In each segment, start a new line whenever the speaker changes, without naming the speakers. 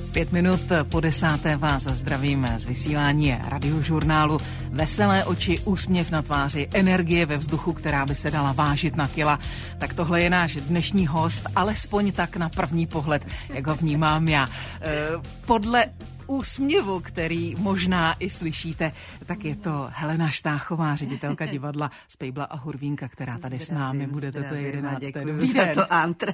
5 minut po 10. vás zdravím z vysílání Radiožurnálu. Veselé oči, úsměv na tváři, energie ve vzduchu, která by se dala vážit na kila. Tak tohle je náš dnešní host, alespoň tak na první pohled, jak ho vnímám já. Podle úsměvu, který možná i slyšíte, tak je to Helena Štáchová, ředitelka divadla Spejbla a Hurvínka, která tady s námi bude toto 11. Dobrý den.
To antre.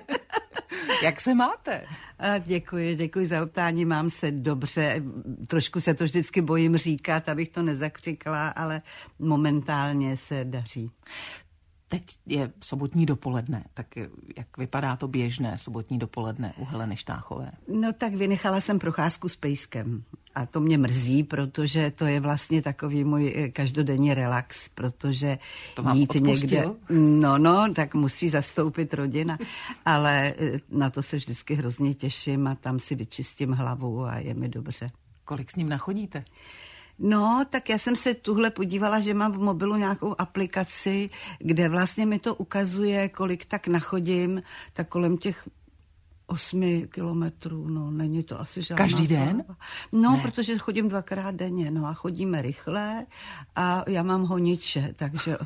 Jak se máte?
Děkuji za optání, mám se dobře. Trošku se to vždycky bojím říkat, abych to nezakřikla, ale momentálně se daří.
Teď je sobotní dopoledne, tak jak vypadá to běžné sobotní dopoledne u Heleny Štáchové?
No tak vynechala jsem procházku s pejskem a to mě mrzí, protože to je vlastně takový můj každodenní relax, protože
to vám
jít
odpustil?
někde... No, tak musí zastoupit rodina, ale na to se vždycky hrozně těším a tam si vyčistím hlavu a je mi dobře.
Kolik s ním nachodíte?
No, tak já jsem se tuhle podívala, že mám v mobilu nějakou aplikaci, kde vlastně mi to ukazuje, kolik tak nachodím, tak kolem těch 8 kilometrů, no, není to asi žádná
Každý den?
No,
ne.
Protože chodím 2krát denně, no a chodíme rychle a já mám honiče, takže...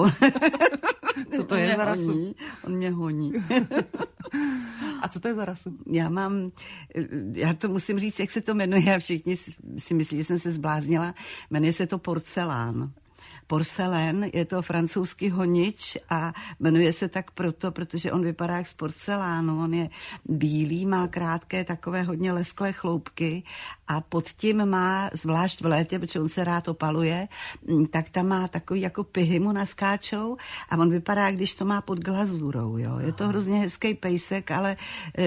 Co to je za rasu?
On mě honí.
A co to je za rasu?
Já to musím říct, jak se to jmenuje, a všichni si myslí, že jsem se zbláznila. Jmenuje se to porcelán. Porcelén, je to francouzský honič a jmenuje se tak proto, protože on vypadá jak z porcelánu. On je bílý, má krátké takové hodně lesklé chloupky a pod tím má, zvlášť v létě, protože on se rád opaluje, tak tam má takový jako pihy mu naskáčou a on vypadá, když to má pod glazurou. Jo. Je to hrozně hezký pejsek, ale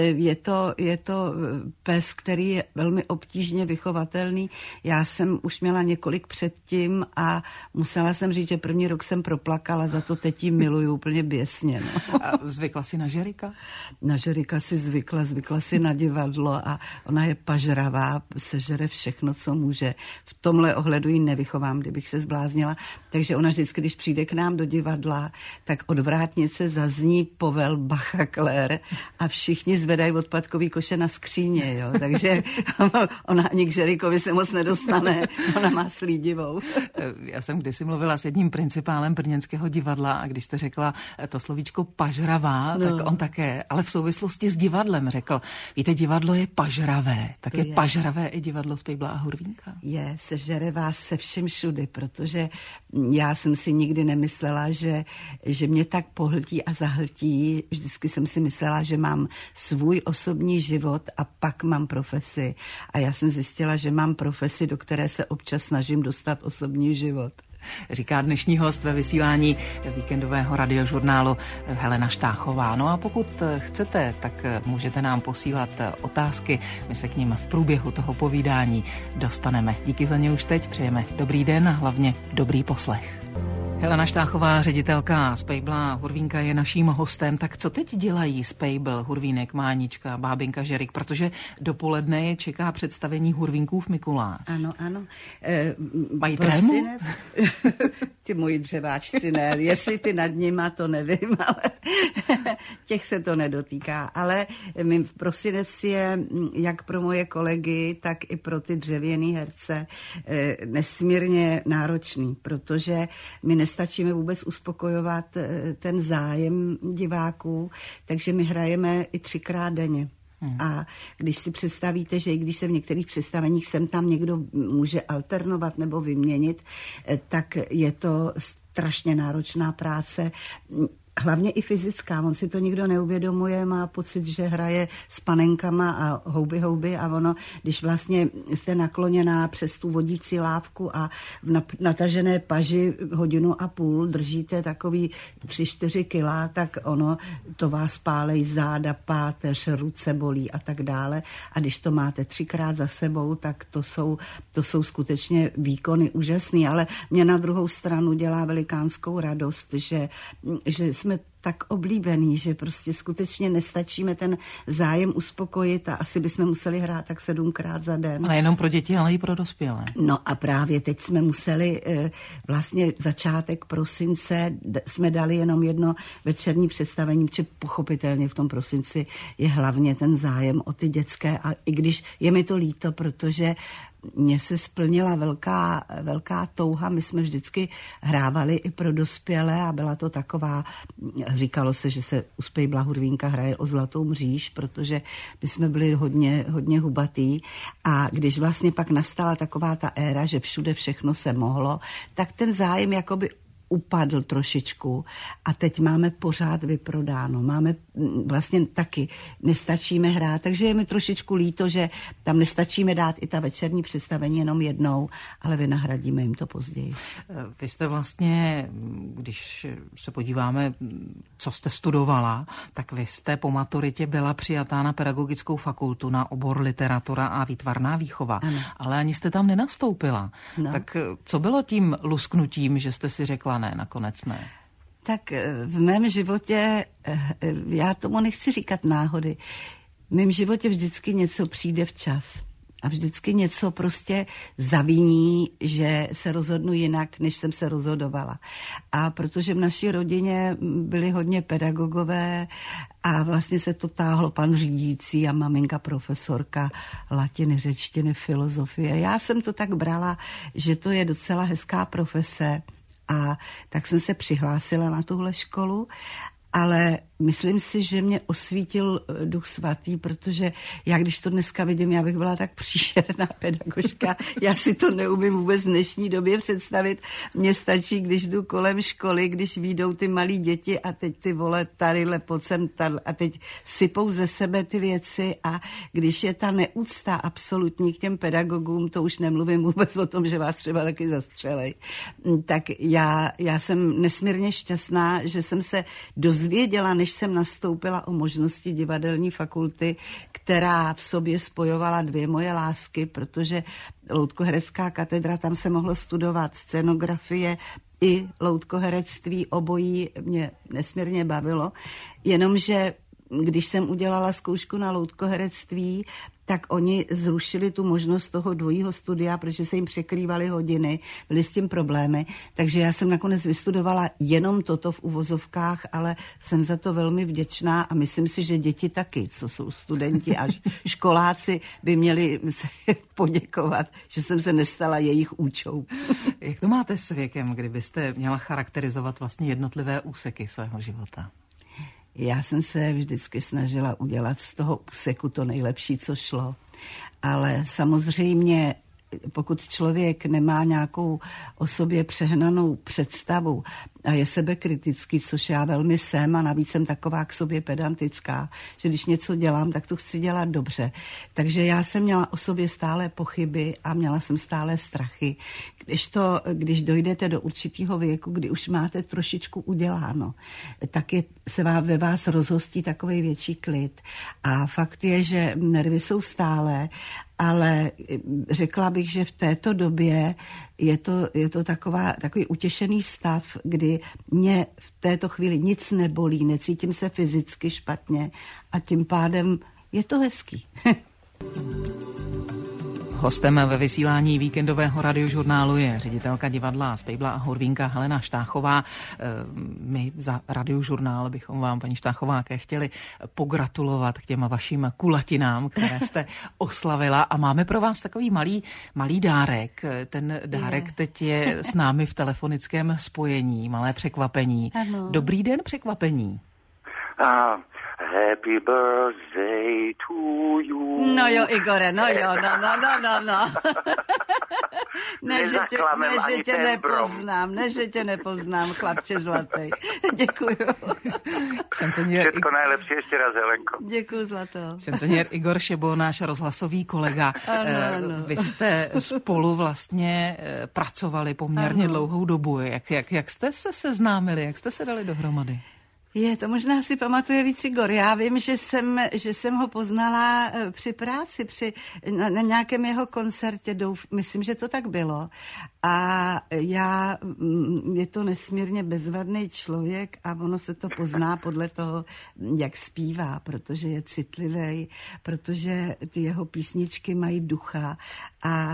je to pes, který je velmi obtížně vychovatelný. Já jsem už měla několik předtím a musela jsem říct, že první rok jsem proplakala, za to teď jí miluju úplně běsně. No.
A zvykla si na Žerika?
Na Žerika si zvykla si na divadlo a ona je pažravá, sežere všechno, co může. V tomhle ohledu ji nevychovám, kdybych se zbláznila. Takže ona vždycky, když přijde k nám do divadla, tak od vrátnice zazní povel Bacha Claire a všichni zvedají odpadkový koše na skříně. Jo. Takže ona ani k Žerikovi se moc nedostane, ona má slídivou.
Já jsem kdysi mluvila s jedním principálem brněnského divadla a když jste řekla to slovíčko pažravá, no. Tak on také, ale v souvislosti s divadlem řekl, víte, divadlo je pažravé, tak je pažravé i divadlo Spejbla a Hurvínka.
Je, sežere vás se všem všudy, protože já jsem si nikdy nemyslela, že mě tak pohltí a zahltí. Vždycky jsem si myslela, že mám svůj osobní život a pak mám profesi. A já jsem zjistila, že mám profesi, do které se občas snažím dostat osobní život.
Říká dnešní host ve vysílání víkendového radiožurnálu Helena Štáchová. No a pokud chcete, tak můžete nám posílat otázky. My se k nim v průběhu toho povídání dostaneme. Díky za ně už teď, přejeme dobrý den a hlavně dobrý poslech. Helena Štáchová, ředitelka Spejbla Hurvínka, je naším hostem. Tak co teď dělají Spejbl, Hurvínek, Mánička, Bábinka, Žerik? Protože dopoledne je čeká představení Hurvínkův Mikuláš.
Ano.
Mají trému?
Ty moji dřeváčci ne. Jestli ty nad nima, to nevím, ale těch se to nedotýká. Ale prosinec je jak pro moje kolegy, tak i pro ty dřevěný herce nesmírně náročný, protože my nestačíme vůbec uspokojovat ten zájem diváků, takže my hrajeme i 3krát denně. A když si představíte, že i když se v některých představeních sem tam někdo může alternovat nebo vyměnit, tak je to strašně náročná práce. Hlavně i fyzická, on si to nikdo neuvědomuje, má pocit, že hraje s panenkama a houby a ono, když vlastně jste nakloněná přes tu vodící lávku a v natažené paži 1,5 hodiny držíte takový 3-4 kila, tak ono to vás pálej záda, páteř, ruce bolí a tak dále. A když to máte 3krát za sebou, tak to jsou skutečně výkony úžasný, ale mě na druhou stranu dělá velikánskou radost, že jsme jsme tak oblíbený, že prostě skutečně nestačíme ten zájem uspokojit a asi bychom museli hrát tak 7krát za den.
Ale jenom pro děti, ale i pro dospělé.
No a právě teď jsme museli vlastně začátek prosince jsme dali jenom jedno večerní představení, protože pochopitelně v tom prosinci je hlavně ten zájem o ty dětské, a i když je mi to líto, protože mně se splnila velká touha, my jsme vždycky hrávali i pro dospělé a byla to taková, říkalo se, že se u Spejbla Hurvínka hraje o Zlatou mříž, protože my jsme byli hodně hubatý, a když vlastně pak nastala taková ta éra, že všude všechno se mohlo, tak ten zájem jakoby upadl trošičku a teď máme pořád vyprodáno. Máme vlastně taky, nestačíme hrát, takže je mi trošičku líto, že tam nestačíme dát i ta večerní představení jenom jednou, ale vynahradíme jim to později.
Vy jste vlastně, když se podíváme, co jste studovala, tak vy jste po maturitě byla přijatá na pedagogickou fakultu na obor literatura a výtvarná výchova, ano. Ale ani jste tam nenastoupila. No. Tak co bylo tím lusknutím, že jste si řekla ne, nakonec ne?
Tak v mém životě, já tomu nechci říkat náhody, v mém životě vždycky něco přijde včas. A vždycky něco prostě zaviní, že se rozhodnu jinak, než jsem se rozhodovala. A protože v naší rodině byli hodně pedagogové a vlastně se to táhlo, pan řídící a maminka profesorka latiny, řečtiny, filozofie. Já jsem to tak brala, že to je docela hezká profese, a tak jsem se přihlásila na tuhle školu, ale myslím si, že mě osvítil Duch Svatý, protože já, když to dneska vidím, já bych byla tak příšerná pedagožka. Já si to neumím vůbec v dnešní době představit. Mně stačí, když jdu kolem školy, když vyjdou ty malí děti a teď ty vole tadyhle pojď sem a teď sypou ze sebe ty věci, a když je ta neúcta absolutní k těm pedagogům, to už nemluvím vůbec o tom, že vás třeba taky zastřelej. Tak já jsem nesmírně šťastná, že jsem se dozvěděla, než jsem nastoupila, o možnosti divadelní fakulty, která v sobě spojovala dvě moje lásky, protože loutkoherecká katedra, tam se mohlo studovat scenografie i loutkoherectví, obojí mě nesmírně bavilo, jenomže když jsem udělala zkoušku na loutkoherectví, tak oni zrušili tu možnost toho dvojího studia, protože se jim překrývaly hodiny, byly s tím problémy. Takže já jsem nakonec vystudovala jenom toto v uvozovkách, ale jsem za to velmi vděčná a myslím si, že děti taky, co jsou studenti a školáci, by měli se poděkovat, že jsem se nestala jejich účou.
Jak to máte s věkem, kdybyste měla charakterizovat vlastně jednotlivé úseky svého života?
Já jsem se vždycky snažila udělat z toho úseku to nejlepší, co šlo. Ale samozřejmě, pokud člověk nemá nějakou o sobě přehnanou představu a je sebekritický, což já velmi jsem, a navíc jsem taková k sobě pedantická, že když něco dělám, tak to chci dělat dobře. Takže já jsem měla o sobě stále pochyby a měla jsem stále strachy. Když dojdete do určitého věku, kdy už máte trošičku uděláno, tak se ve vás rozhostí takový větší klid. A fakt je, že nervy jsou stále, ale řekla bych, že v této době je to takový utěšený stav, kdy mě v této chvíli nic nebolí, necítím se fyzicky špatně a tím pádem je to hezký.
Hostem ve vysílání víkendového radiožurnálu je ředitelka divadla Spejbla a Hurvínka Helena Štáchová. My za radiožurnál bychom vám, paní Štáchová, chtěli pogratulovat k těm vašim kulatinám, které jste oslavila, a máme pro vás takový malý dárek. Ten dárek teď je s námi v telefonickém spojení, malé překvapení. Ano. Dobrý den, překvapení.
Happy birthday to you.
No jo, Igore, no. Ne, že tě nepoznám, chlapče zlatý. Děkuju.
Všechno nejlepší ještě raz, Helenko.
Děkuju, zlato.
Šanconěr Igor Šebo, náš rozhlasový kolega. Ano. Vy jste spolu vlastně pracovali poměrně dlouhou dobu. Jak jste se seznámili, jak jste se dali dohromady?
To možná si pamatuje víc Igor. Já vím, že jsem ho poznala při práci, na nějakém jeho koncertě, myslím, že to tak bylo. A je to nesmírně bezvadný člověk a ono se to pozná podle toho, jak zpívá, protože je citlivý, protože ty jeho písničky mají ducha a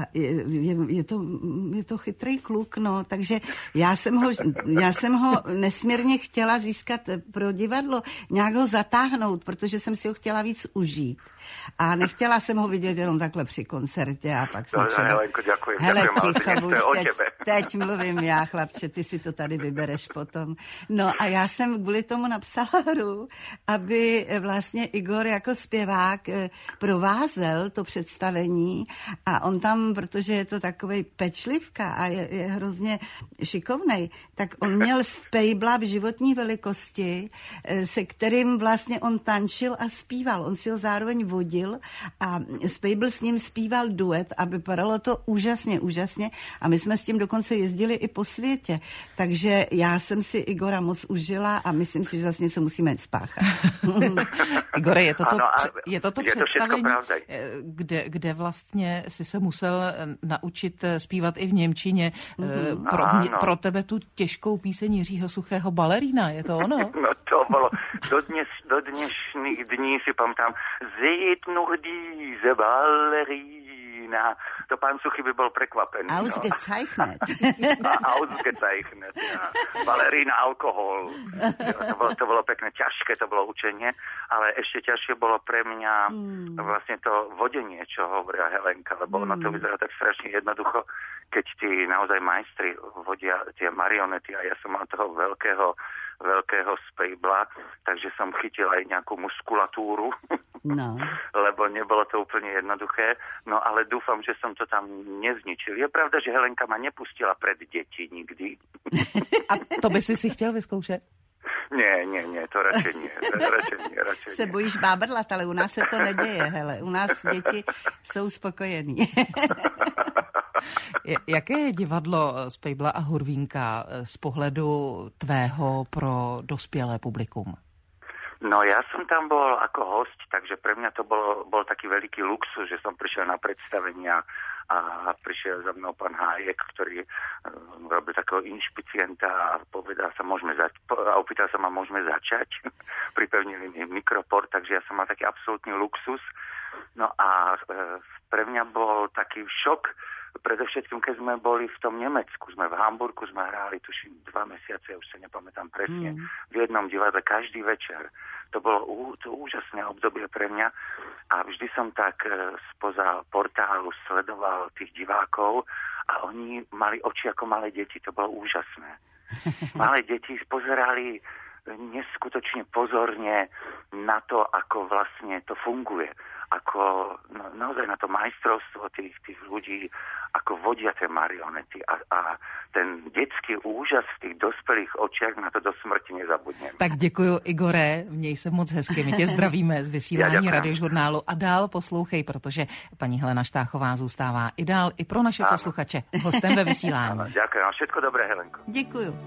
je to chytrý kluk, no, takže já jsem ho nesmírně chtěla získat pro divadlo, nějak ho zatáhnout, protože jsem si ho chtěla víc užít. A nechtěla jsem ho vidět jenom takhle při koncertě a pak jsem třeba...
Helenko, děkuji.
Hele, ticho, buď, teď mluvím já, chlapče, ty si to tady vybereš potom. No a já jsem kvůli tomu napsala hru, aby vlastně Igor jako zpěvák provázel to představení a on tam, protože je to takovej pečlivka a je hrozně šikovnej, tak on měl spejbla v životní velikosti, se kterým vlastně on tančil a zpíval. On si ho zároveň vodil a spejbl s ním zpíval duet a vypadalo to úžasně a my jsme s tím dokonce jezdili i po světě. Takže já jsem si Igora moc užila a myslím si, že zase něco musíme spáchat.
Igore, je to představení, kde vlastně si se musel naučit zpívat i v němčina. Pro tebe tu těžkou píseň Jiřího Suchého Balerína, je to ono?
No to bylo, do dnešních dní si pamätám, Seht nur diese Ballerina. To pán Suchý by bol prekvapený.
Ausgezeichnet.
Ausgezeichnet, ja. Balerína, alkohol. To bolo pekné, ťažké to bolo učenie, ale ešte ťažšie bolo pre mňa vlastne to vodenie, čo hovoria Helenka, lebo ono to vyzerá tak strašne jednoducho, keď tí naozaj majstri vodia tie marionety a ja som mal toho veľkého spejbla, takže som chytil aj nejakú muskulatúru, lebo nebolo to úplne jednoduché, no ale dúfam, že som to tam nezničil. Je pravda, že Helenka ma nepustila pred deti nikdy.
A to by si chtěl vyzkoušet?
Ne, to radšej nie.
Se bojíš bábrlat, ale u nás se to neděje, hele. U nás děti jsou spokojení.
Jaké je divadlo Spejbla a Hurvínka z pohledu tvého pro dospělé publikum?
No ja som tam bol ako host, takže pre mňa to bol taký veľký luxus, že som prišiel na predstavenia a prišiel za mnou pán Hájek, ktorý robil takého inšpicienta a opýtal sa ma, môžeme začať. Pripevnili mi mikroport, takže ja som mal taký absolútny luxus. No a pre mňa bol taký šok, predovšetkým, keď sme boli v tom Nemecku, sme v Hamburgu, sme hráli, tuším, 2 mesiace, už sa nepamätám presne, v jednom divadle každý večer. To bolo to úžasné obdobie pre mňa a vždy som tak spoza portálu sledoval tých divákov a oni mali oči ako malé deti, to bolo úžasné. Malé deti pozerali neskutočne pozorne na to, ako vlastne to funguje. Ako naozaj na to majstrovstvo tých ľudí, ako vodia tie marionety a ten detský úžas v tých dospělých očiach, na to do smrti nezabudneme.
Tak děkuju, Igore, měj se moc hezky, my tě zdravíme z vysílání Radiožurnálu a dál poslouchej, protože paní Helena Štáchová zůstává i dál i pro naše posluchače hostem ve vysílání.
Ano, děkuji, všetko dobré, Helenko.
Děkuju.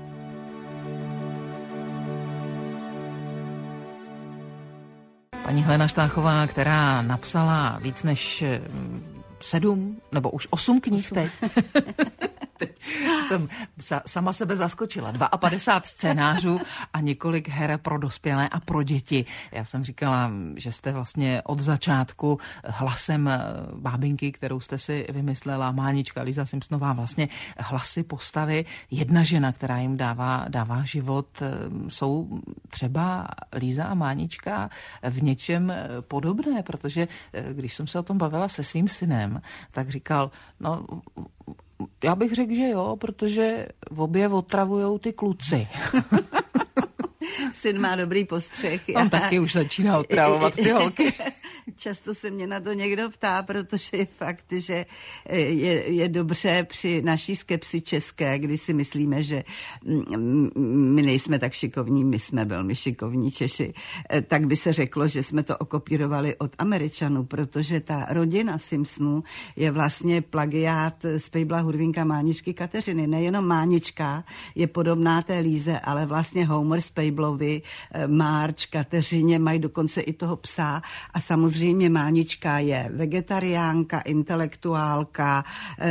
Paní Helena Štáchová, která napsala víc než 7 nebo už 8 knih teď. Teď jsem sama sebe zaskočila. 52 scénářů a několik her pro dospělé a pro děti. Já jsem říkala, že jste vlastně od začátku hlasem bábinky, kterou jste si vymyslela, Mánička, Líza Simpsonová, vlastně hlasy postavy. Jedna žena, která jim dává život, jsou třeba Líza a Mánička v něčem podobné, protože když jsem se o tom bavila se svým synem, tak říkal, no já bych řekl, že jo, protože obě otravujou ty kluci.
Syn má dobrý postřeh.
On taky už začíná otravovat ty holky.
Často se mě na to někdo ptá, protože je fakt, že je dobře při naší skepsi české, kdy si myslíme, že my nejsme tak šikovní, my jsme velmi šikovní Češi, tak by se řeklo, že jsme to okopírovali od Američanů, protože ta rodina Simpsonů je vlastně plagiát z Fabla Hurvínka Máničky Kateřiny. Nejenom Mánička je podobná té Líze, ale vlastně Homer z Fablovi, Marge, Kateřině, mají dokonce i toho psa a samozřejmě Mánička je vegetariánka, intelektuálka,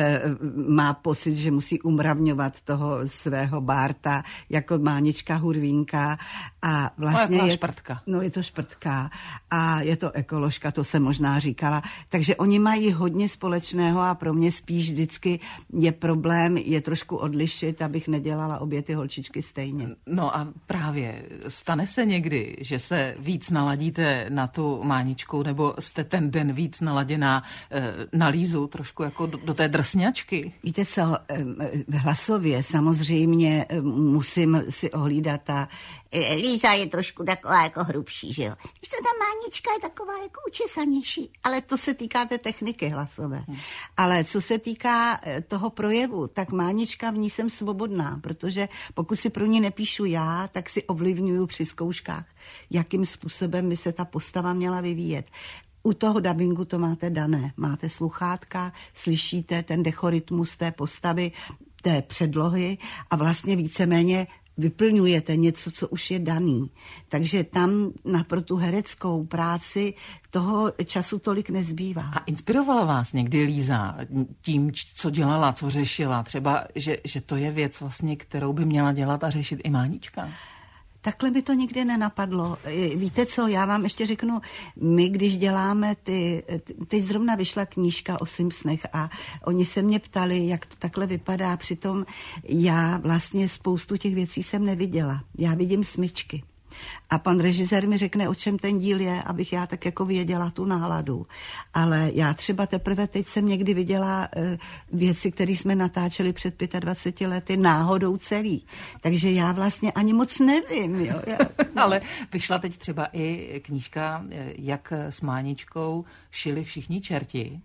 má pocit, že musí umravňovat toho svého Barta jako Mánička Hurvínka a vlastně je to šprtka a je to ekoložka, to se možná říkala. Takže oni mají hodně společného a pro mě spíš vždycky je problém je trošku odlišit, abych nedělala obě ty holčičky stejně.
No a právě stane se někdy, že se víc naladíte na tu Máničku, nebo jste ten den víc naladěná na Lízu, trošku jako do té drsňačky?
Víte co, hlasově samozřejmě musím si ohlídat ta
Líza je trošku taková jako hrubší, že jo? Když to ta Mánička je taková jako učesanější.
Ale to se týká té techniky hlasové. Ale co se týká toho projevu, tak Mánička, v ní jsem svobodná, protože pokud si pro ní nepíšu já, tak si ovlivňuju při zkouškách, jakým způsobem by se ta postava měla vyvíjet. U toho dabingu to máte dané. Máte sluchátka, slyšíte ten dechorytmus té postavy, té předlohy a vlastně víceméně vyplňujete něco, co už je daný. Takže tam pro tu hereckou práci toho času tolik nezbývá.
A inspirovala vás někdy Líza tím, co dělala, co řešila? Třeba, že to je věc vlastně, kterou by měla dělat a řešit i Mánička?
Takhle by to nikdy nenapadlo. Víte co, já vám ještě řeknu, my když děláme teď zrovna vyšla knížka o Simpsonech a oni se mě ptali, jak to takhle vypadá, přitom já vlastně spoustu těch věcí jsem neviděla. Já vidím smyčky. A pan režisér mi řekne, o čem ten díl je, abych já tak jako věděla tu náladu. Ale já třeba teprve teď jsem někdy viděla věci, které jsme natáčeli před 25 lety náhodou celý. Takže já vlastně ani moc nevím. Jo.
Ale vyšla teď třeba i knížka, jak s Máničkou šili všichni čerti.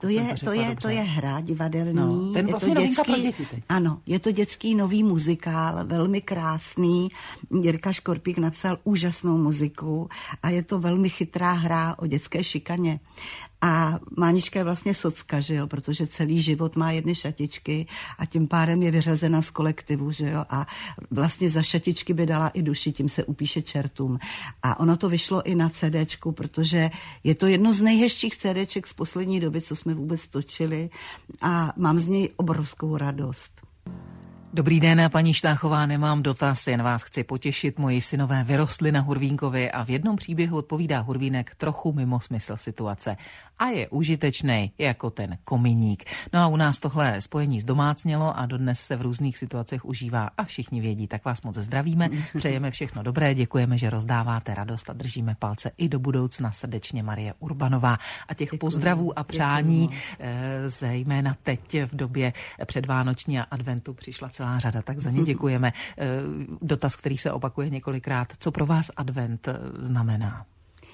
To je hra divadelní.
No, ten vlastně novinka pro děti teď.
Ano, je to dětský nový muzikál, velmi krásný. Jirka Škorpík napsal úžasnou muziku a je to velmi chytrá hra o dětské šikaně. A Mánička je vlastně socka, že jo, protože celý život má jedny šatičky a tím pádem je vyřazena z kolektivu, že jo, a vlastně za šatičky by dala i duši, tím se upíše čertům. A ono to vyšlo i na CDčku, protože je to jedno z nejhezčích CDček z poslední doby, co jsme vůbec točili a mám z něj obrovskou radost.
Dobrý den, paní Štáchová, nemám dotaz, jen vás chci potěšit. Moji synové vyrostli na Hurvínkovi a v jednom příběhu odpovídá Hurvínek trochu mimo smysl situace. A je užitečný jako ten kominík. No a u nás tohle spojení zdomácnělo a dodnes se v různých situacích užívá a všichni vědí. Tak vás moc zdravíme, přejeme všechno dobré, děkujeme, že rozdáváte radost a držíme palce i do budoucna. Srdečně Marie Urbanová. A těch pozdravů a přání, zejména teď v době předvánoční a adventu přišla celá řada, tak za ně děkujeme. Dotaz, který se opakuje několikrát. Co pro vás advent znamená?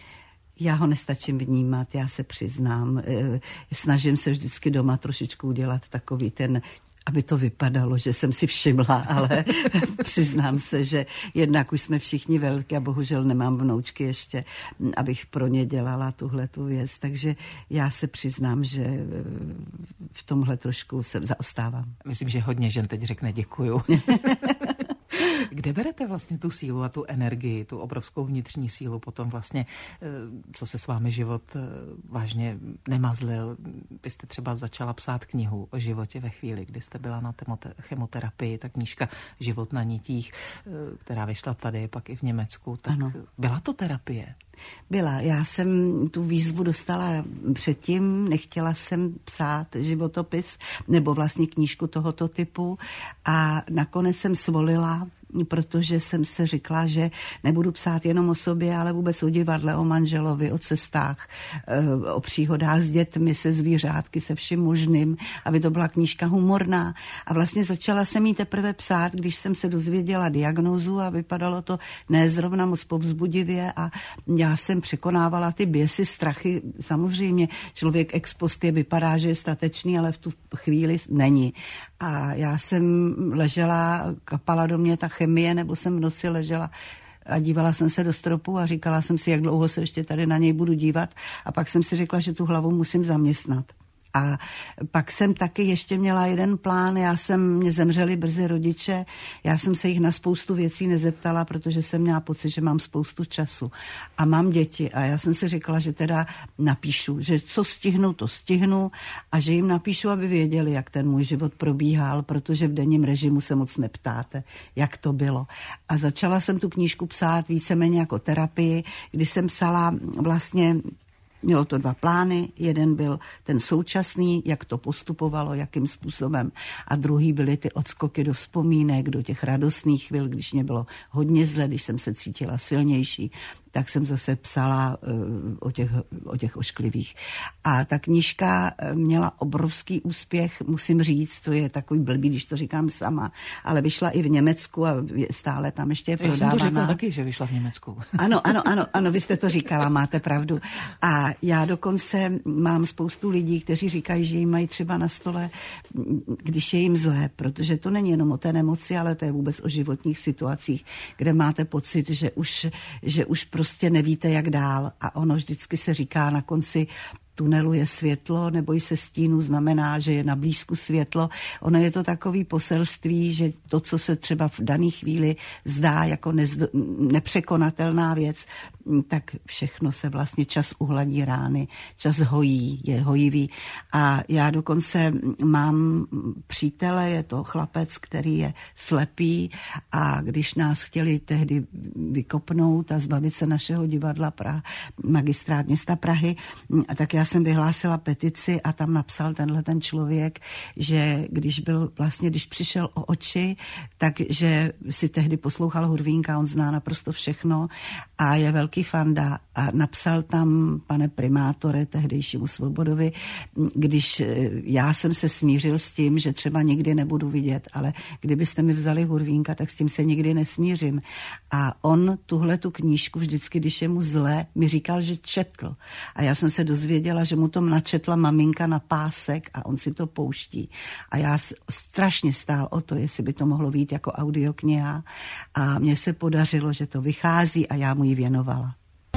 Já ho nestačím vnímat, já se přiznám. Snažím se vždycky doma trošičku udělat takový ten, aby to vypadalo, že jsem si všimla, ale přiznám se, že jednak už jsme všichni velký a bohužel nemám vnoučky ještě, abych pro ně dělala tuhletu věc, takže já se přiznám, že v tomhle trošku se zaostávám.
Myslím, že hodně žen teď řekne děkuju. Kde berete vlastně tu sílu a tu energii, tu obrovskou vnitřní sílu potom vlastně, co se s vámi život vážně nemazlil? Vy jste třeba začala psát knihu o životě ve chvíli, kdy jste byla na chemoterapii, ta knížka Život na nitích, která vyšla tady, pak i v Německu. Tak ano. Byla to terapie?
Byla. Já jsem tu výzvu dostala předtím, nechtěla jsem psát životopis nebo vlastně knížku tohoto typu a nakonec jsem svolila protože jsem se říkala, že nebudu psát jenom o sobě, ale vůbec o divadle, o manželovi, o cestách, o příhodách s dětmi, se zvířátky, se vším možným, aby to byla knížka humorná. A vlastně začala jsem jí teprve psát, když jsem se dozvěděla diagnózu a vypadalo to ne zrovna moc povzbudivě a já jsem překonávala ty běsy, strachy. Samozřejmě člověk ex post vypadá, že je statečný, ale v tu chvíli není. A já jsem ležela, kapala do mě ta chemie, nebo jsem v noci ležela a dívala jsem se do stropu a říkala jsem si, jak dlouho se ještě tady na něj budu dívat. A pak jsem si řekla, že tu hlavu musím zaměstnat. A pak jsem taky ještě měla jeden plán, mě zemřeli brzy rodiče, já jsem se jich na spoustu věcí nezeptala, protože jsem měla pocit, že mám spoustu času. A mám děti a já jsem si říkala, že teda napíšu, že co stihnu, to stihnu a že jim napíšu, aby věděli, jak ten můj život probíhal, protože v denním režimu se moc neptáte, jak to bylo. A začala jsem tu knížku psát víceméně jako terapii, kdy jsem psala vlastně. Mělo to 2 plány, jeden byl ten současný, jak to postupovalo, jakým způsobem a druhý byly ty odskoky do vzpomínek, do těch radostných chvil, když mě bylo hodně zle, když jsem se cítila silnější, tak jsem zase psala o těch ošklivých. A ta knížka měla obrovský úspěch, musím říct, to je takový blbý, když to říkám sama, ale vyšla i v Německu a stále tam ještě je prodávaná.
Já jsem to řekla taky, že vyšla v Německu.
Ano, vy jste to říkala, máte pravdu. A já dokonce mám spoustu lidí, kteří říkají, že jim mají třeba na stole, když je jim zlé, protože to není jenom o té nemoci, ale to je vůbec o životních situacích, kde máte pocit, že už prostě nevíte, jak dál. A ono vždycky se říká na konci tunelu je světlo, neboj se stínu, znamená, že je na blízku světlo. Ono je to takový poselství, že to, co se třeba v dané chvíli zdá jako nepřekonatelná věc, tak všechno se vlastně čas uhladí rány, čas hojí, je hojivý. A já dokonce mám přítele, je to chlapec, který je slepý a když nás chtěli tehdy vykopnout a zbavit se našeho divadla Magistrát města Prahy, tak já jsem vyhlásila petici a tam napsal ten člověk, že když přišel o oči, takže si tehdy poslouchal Hurvínka, on zná naprosto všechno a je velký fanda a napsal tam, pane primátore, tehdejšímu Svobodovi, když já jsem se smířil s tím, že třeba nikdy nebudu vidět, ale kdybyste mi vzali Hurvínka, tak s tím se nikdy nesmířím. A on tu knížku vždycky, když je mu zle, mi říkal, že četl. A já jsem se dozvěděla, že mu to načetla maminka na pásek a on si to pouští. A já strašně stál o to, jestli by to mohlo být jako audiokniha. A mně se podařilo, že to vychází a já mu ji věnovala.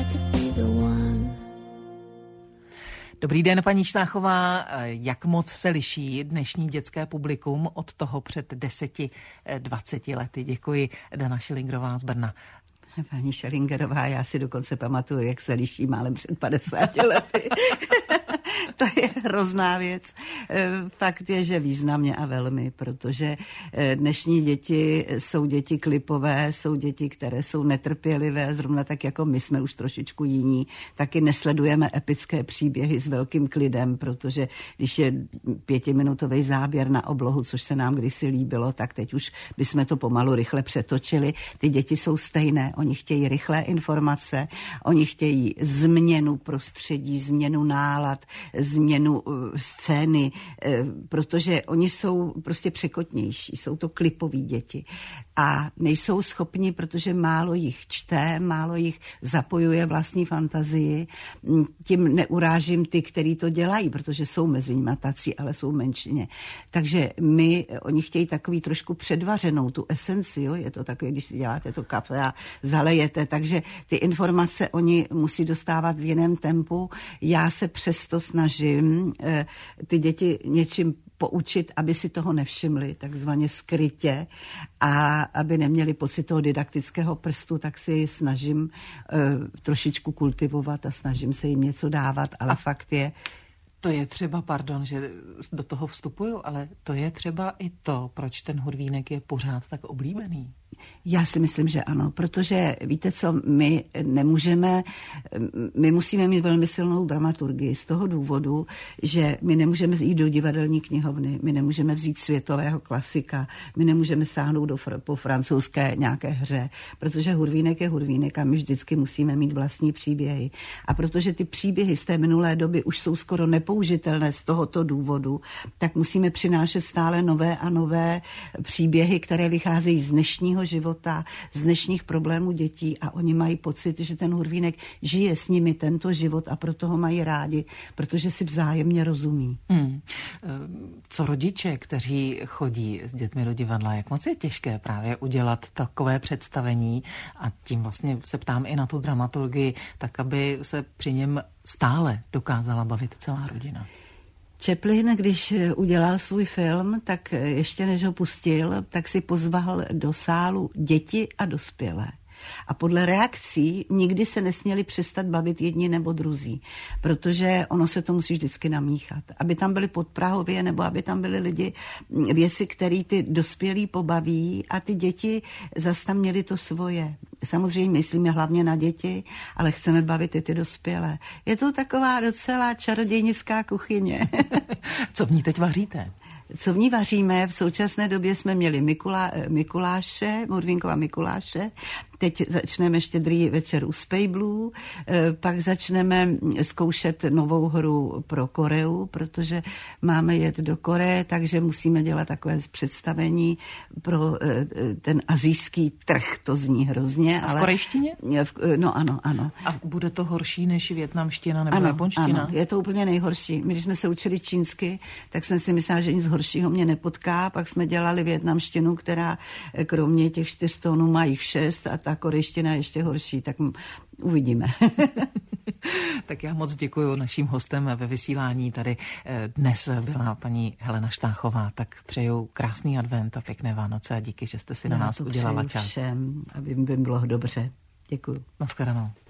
Dobrý den, paní Štáchová. Jak moc se liší dnešní dětské publikum od toho před 10-20 lety? Děkuji, Dana Schillingrová z Brna.
Paní Schillingerová, já si dokonce pamatuju, jak se liší málem před 50 lety. To je hrozná věc. Fakt je, že významně a velmi, protože dnešní děti jsou děti klipové, jsou děti, které jsou netrpělivé, zrovna tak jako my jsme už trošičku jiní. Taky nesledujeme epické příběhy s velkým klidem, protože když je 5minutový záběr na oblohu, což se nám kdysi líbilo, tak teď už bychom to pomalu rychle přetočili. Ty děti jsou stejné, oni chtějí rychlé informace, oni chtějí změnu prostředí, změnu nálad, změnu scény, protože oni jsou prostě překotnější, jsou to klipoví děti a nejsou schopni, protože málo jich čte, málo jich zapojuje vlastní fantazii. Tím neurážím ty, kteří to dělají, protože jsou mezi nimi tací, ale jsou menšině. Takže oni chtějí takový trošku předvařenou tu esenci, jo? Je to takové, když si děláte to kafe a zalejete, takže ty informace oni musí dostávat v jiném tempu. Já se přesto snažím ty děti něčím poučit, aby si toho nevšimli, takzvaně skrytě, a aby neměli pocit toho didaktického prstu, tak si snažím trošičku kultivovat a snažím se jim něco dávat, ale fakt je...
To je třeba, pardon, že do toho vstupuju, ale to je třeba i to, proč ten Hurvínek je pořád tak oblíbený.
Já si myslím, že ano, protože víte co, my musíme mít velmi silnou dramaturgii z toho důvodu, že my nemůžeme jít do divadelní knihovny, my nemůžeme vzít světového klasika, my nemůžeme sáhnout po francouzské nějaké hře, protože Hurvínek je Hurvínek a my vždycky musíme mít vlastní příběhy. A protože ty příběhy z té minulé doby už jsou skoro nepoužitelné z tohoto důvodu, tak musíme přinášet stále nové a nové příběhy, které vycházejí z dnešního života, z dnešních problémů dětí a oni mají pocit, že ten Hurvínek žije s nimi tento život a proto ho mají rádi, protože si vzájemně rozumí.
Co rodiče, kteří chodí s dětmi do divadla, jak moc je těžké právě udělat takové představení a tím vlastně se ptám i na tu dramaturgii, tak aby se při něm stále dokázala bavit celá rodina.
Chaplin, když udělal svůj film, tak ještě než ho pustil, tak si pozval do sálu děti a dospělé. A podle reakcí nikdy se nesměli přestat bavit jedni nebo druzí, protože ono se to musí vždycky namíchat. Aby tam byli podprahově, nebo aby tam byli lidi, věci, které ty dospělí pobaví a ty děti zase tam měli to svoje. Samozřejmě myslíme hlavně na děti, ale chceme bavit i ty dospělé. Je to taková docela čarodějnická kuchyně.
Co v ní teď vaříte?
Co v ní vaříme? V současné době jsme měli Mikuláše, Hurvínkova Mikuláše. Teď začneme Štědrý večer u Spejblů, pak začneme zkoušet novou hru pro Koreu, protože máme jet do Koreje, takže musíme dělat takové představení pro ten asijský trh. To zní hrozně.
A v korejštině?
No ano.
A bude to horší než vietnamština nebo japonština?
Ano, je to úplně nejhorší. My, když jsme se učili čínsky, tak jsem si myslela, že nic horšího mě nepotká. Pak jsme dělali vietnamštinu, která kromě těch 4 tónů má jich 6 a ta korejština je ještě horší, tak uvidíme.
Tak já moc děkuji naším hostem ve vysílání. Tady dnes byla paní Helena Štáchová, tak přeju krásný advent a pěkné Vánoce a díky, že jste si na nás udělala čas.
Všem, aby jim bylo dobře. Děkuji.
Nashledanou.